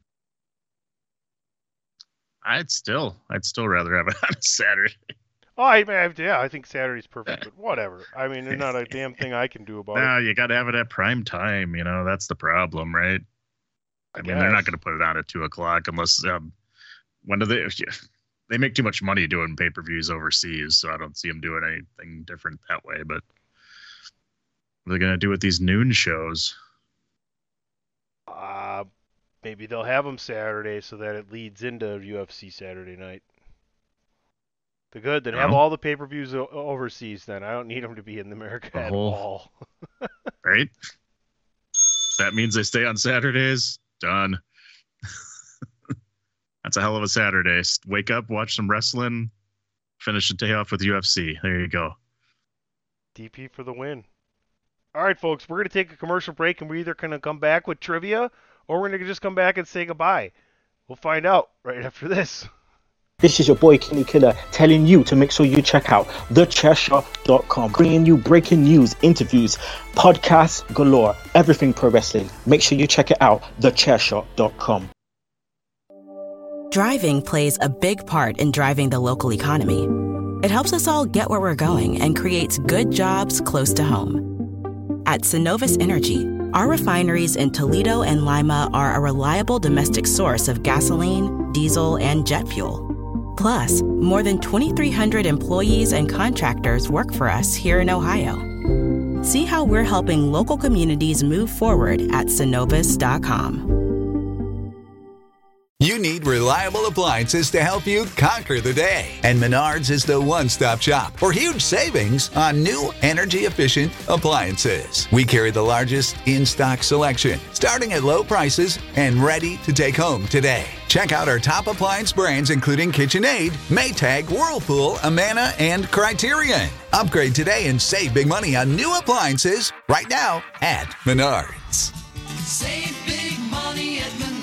G: I'd still, I'd still rather have it on a Saturday.
F: Oh, I, I yeah, I think Saturday's perfect, but whatever. I mean, there's not a damn thing I can do about
G: No,
F: it.
G: you got to have it at prime time. You know, that's the problem, right? I,
F: I
G: mean, they're not
F: guess.
G: going to put it on at two o'clock unless um, when do they? They make too much money doing pay per views overseas, so I don't see them doing anything different that way. But what are they going to do with these noon shows?
F: Uh, maybe they'll have them Saturday so that it leads into U F C Saturday night. They're good. Then have
G: No.
F: all the pay-per-views o- overseas. Then I don't need them to be in America
G: The
F: at
G: whole-
F: all.
G: Right? That means they stay on Saturdays. Done. That's a hell of a Saturday. S- Wake up, watch some wrestling, finish the day off with U F C. There you go.
F: D P for the win. All right, folks, we're going to take a commercial break, and we're either going to come back with trivia or we're going to just come back and say goodbye. We'll find out right after this.
H: This is your boy Kenny Killer telling you to make sure you check out the chair shot dot com, bringing you breaking news, interviews, podcasts galore, everything pro wrestling. Make sure you check it out, the chair shot dot com.
A: Driving plays a big part in driving the local economy. It helps us all get where we're going and creates good jobs close to home. At Synovus Energy, our refineries in Toledo and Lima are a reliable domestic source of gasoline, diesel, and jet fuel. Plus, more than twenty-three hundred employees and contractors work for us here in Ohio. See how we're helping local communities move forward at synovus dot com.
I: You need reliable appliances to help you conquer the day. And Menards is the one-stop shop for huge savings on new energy-efficient appliances. We carry the largest in-stock selection, starting at low prices and ready to take home today. Check out our top appliance brands including KitchenAid, Maytag, Whirlpool, Amana, and Criterion. Upgrade today and save big money on new appliances right now at Menards.
J: Save big money at Menards.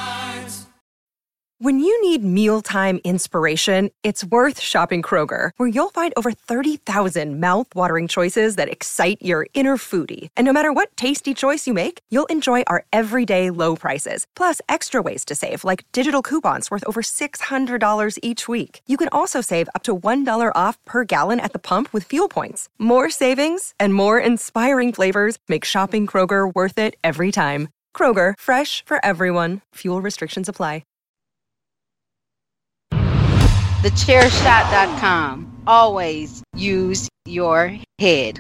K: When you need mealtime inspiration, it's worth shopping Kroger, where you'll find over thirty thousand mouth-watering choices that excite your inner foodie. And no matter what tasty choice you make, you'll enjoy our everyday low prices, plus extra ways to save, like digital coupons worth over six hundred dollars each week. You can also save up to one dollar off per gallon at the pump with fuel points. More savings and more inspiring flavors make shopping Kroger worth it every time. Kroger, fresh for everyone. Fuel restrictions apply.
L: the chair shot dot com. Always use your head.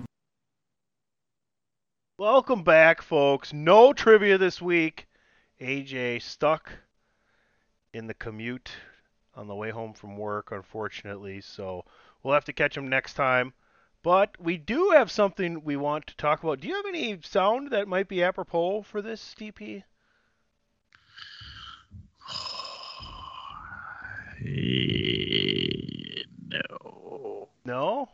F: Welcome back, folks. No trivia this week. A J stuck in the commute on the way home from work, unfortunately, so we'll have to catch him next time. But we do have something we want to talk about. Do you have any sound that might be apropos for this, D P?
G: No.
F: No?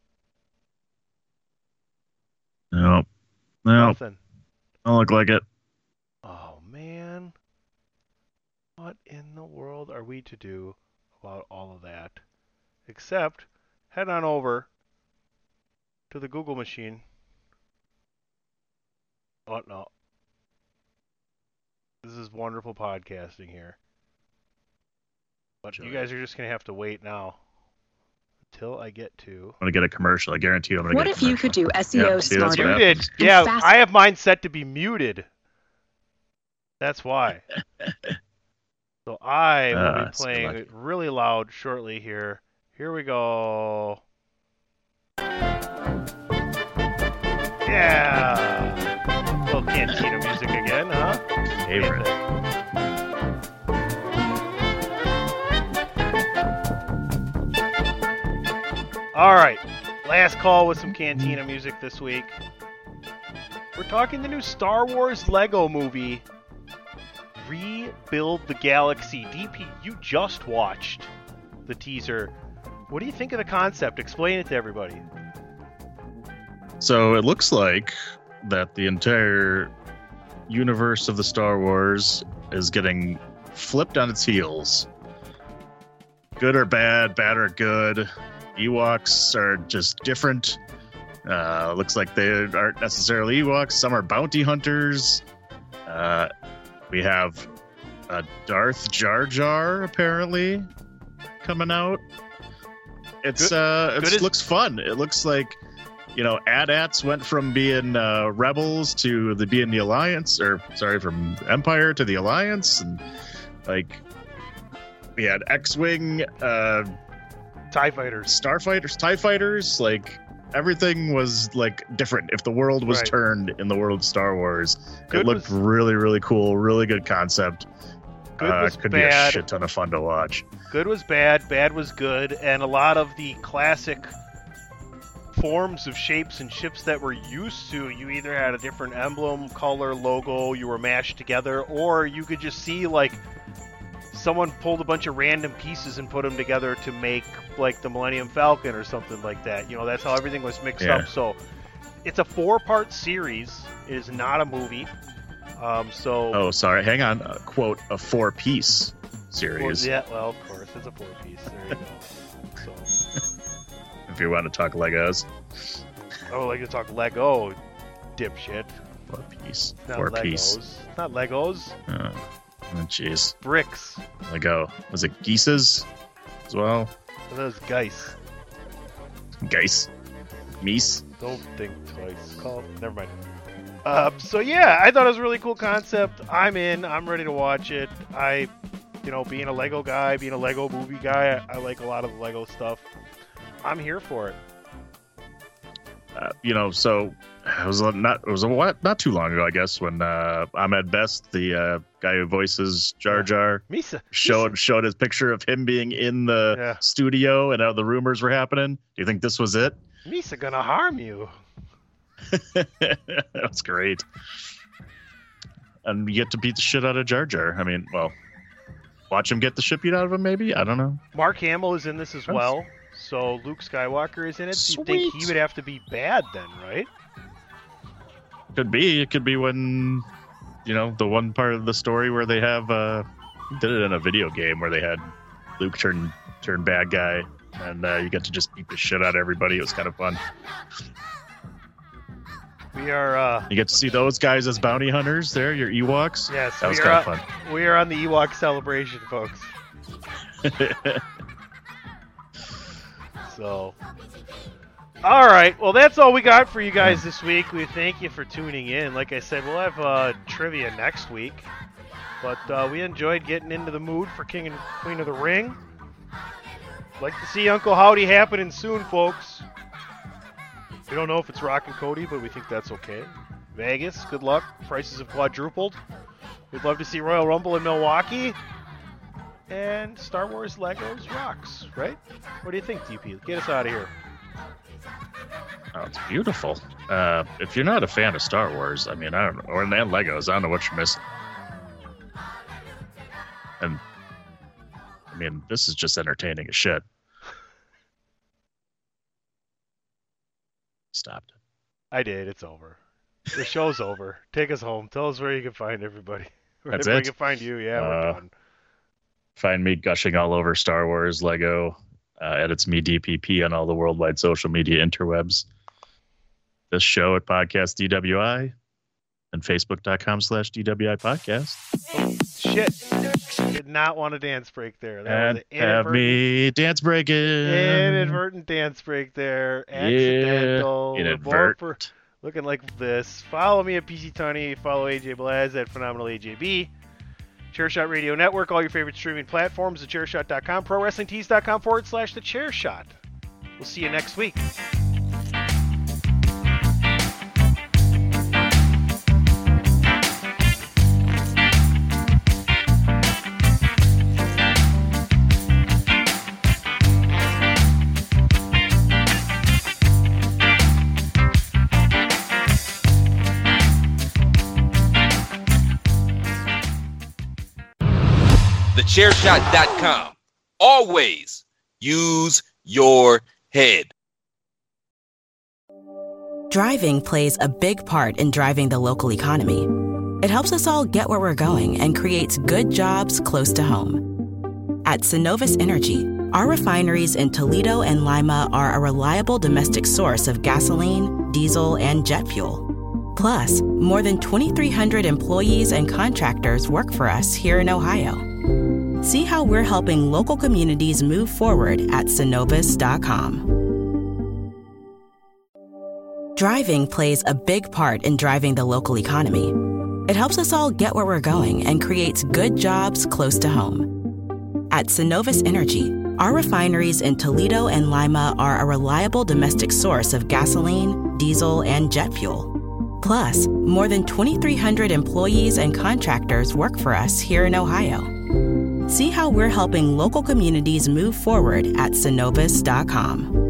G: No. No.
F: Nothing.
G: Don't look like it.
F: Oh, man. What in the world are we to do about all of that? Except head on over to the Google machine. Oh, no. This is wonderful podcasting here. But you guys are just going to have to wait now until I get to...
G: I'm going to get a commercial. I guarantee you I'm going to
M: What
G: get a
M: if you
G: commercial.
M: could do S E O
G: Yeah, see, that's what
M: smarter?
F: Muted.
G: happens.
F: Yeah,
M: fast-
F: I have mine set to be muted. That's why. So I will
G: Ah,
F: be
G: so
F: playing
G: lucky.
F: it really loud shortly here. Here we go. Yeah. Little Cantina music again, huh?
G: Favorite.
F: All right, last call with some Cantina music this week. We're talking the new Star Wars Lego movie, Rebuild the Galaxy. D P, you just watched the teaser. What do you think of the concept? Explain it to everybody.
G: So it looks like that the entire universe of the Star Wars is getting flipped on its heels. Good or bad, bad or good. Ewoks are just different. Uh, looks like they aren't necessarily Ewoks. Some are bounty hunters. Uh, we have a Darth Jar Jar apparently coming out. It's
F: Good-
G: uh, it
F: good as-
G: looks fun. It looks like, you know, A T A Ts went from being uh, rebels to the being the Alliance, or sorry, from Empire to the Alliance, and like we had X-wing, uh,
F: TIE fighters,
G: starfighters, TIE fighters, like. Everything was like different. If the world was
F: Right.
G: turned in the world of Star Wars,
F: Good
G: it looked
F: was-
G: really, really cool. Really good concept.
F: Good
G: uh,
F: was
G: could be a
F: bad.
G: shit ton of fun to watch.
F: Good was bad, bad was good, and a lot of the classic forms of shapes and ships that we're used to, you either had a different emblem, color, logo, you were mashed together, or you could just see like someone pulled a bunch of random pieces and put them together to make like the Millennium Falcon or something like that. You know, that's how everything was mixed
G: Yeah.
F: up. So it's a four-part series. It is not a movie. Um, so
G: Oh, sorry. Hang on. Uh, quote, a four-piece
F: Well,
G: series.
F: yeah, well, of course, it's a four-piece. There you go. So.
G: If you want to talk Legos.
F: I would like to talk Lego, dipshit.
G: Four-piece.
F: Not
G: Four-piece.
F: Legos. Not Legos.
G: Oh, jeez.
F: Bricks.
G: Lego. Was it Geese's as well?
F: And those Geis.
G: Geise. Meese.
F: Don't think twice. Call. Never mind. Um, so yeah, I thought it was a really cool concept. I'm in. I'm ready to watch it. I, you know, being a Lego guy, being a Lego movie guy, I, I like a lot of the Lego stuff. I'm here for it.
G: Uh, you know, so it was a not it was a what not too long ago, I guess, when uh, Ahmed Best, the uh, guy who voices Jar Jar,
F: Misa
G: showed showed his picture of him being in the
F: Yeah.
G: studio and how the rumors were happening. Do you think this was it?
F: Misa gonna harm you.
G: That's great. And you get to beat the shit out of Jar Jar. I mean, well, watch him get the shit beat out of him, maybe? I don't know.
F: Mark Hamill is in this as well. So Luke Skywalker is in it. So you think he
G: Sweet.
F: would have to be bad then, right?
G: Could be. It could be when, you know, the one part of the story where they have, uh, did it in a video game where they had Luke turn, turn bad guy. And uh, you get to just beat the shit out of everybody. It was kind of fun.
F: We are. Uh,
G: You get to see those guys as bounty hunters there, your Ewoks.
F: yes,
G: That was
F: we
G: kind
F: are.
G: of fun.
F: We are on the Ewok celebration, folks. So, all right. Well, that's all we got for you guys this week. We thank you for tuning in. Like I said, we'll have uh, trivia next week. But uh, we enjoyed getting into the mood for King and Queen of the Ring. Like to see Uncle Howdy happening soon, folks. We don't know if it's Rock and Cody, but we think that's okay. Vegas, good luck. Prices have quadrupled. We'd love to see Royal Rumble in Milwaukee. And Star Wars Legos rocks, right? What do you think, D P? Get us out of here.
G: Oh, it's beautiful. Uh, if you're not a fan of Star Wars, I mean, I don't know, or and Legos, I don't know what you're missing. And I mean, this is just entertaining as shit. Stopped.
F: I did. It's over. The show's over. Take us home. Tell us where you can find everybody. Where
G: That's
F: everybody
G: it?
F: can find you. Yeah,
G: Uh,
F: we're done.
G: Find me gushing all over Star Wars, Lego. Uh, edits me D P P on all the worldwide social media interwebs. This show at Podcast D W I and Facebook.com slash DWI Podcast.
F: Oh, shit. Did not want a dance break there. That
G: And
F: was an
G: have
F: inadvertent,
G: me dance breaking.
F: inadvertent dance break there. Accidental.
G: Yeah,
F: We're both for-
G: inadvert.
F: looking like this. Follow me at P C Tunney. Follow A J Blaz at Phenomenal A J B. Chairshot Radio Network, all your favorite streaming platforms, the chairshot dot com, pro wrestling tees dot com forward slash the chairshot. We'll see you next week.
C: the chair shot dot com. Always use your head.
A: Driving plays a big part in driving the local economy. It helps us all get where we're going and creates good jobs close to home. At Synovus Energy, our refineries in Toledo and Lima are a reliable domestic source of gasoline, diesel, and jet fuel. Plus, more than twenty-three hundred employees and contractors work for us here in Ohio. See how we're helping local communities move forward at Synovus dot com. Driving plays a big part in driving the local economy. It helps us all get where we're going and creates good jobs close to home. At Synovus Energy, our refineries in Toledo and Lima are a reliable domestic source of gasoline, diesel, and jet fuel. Plus, more than twenty-three hundred employees and contractors work for us here in Ohio. See how we're helping local communities move forward at Synovus dot com.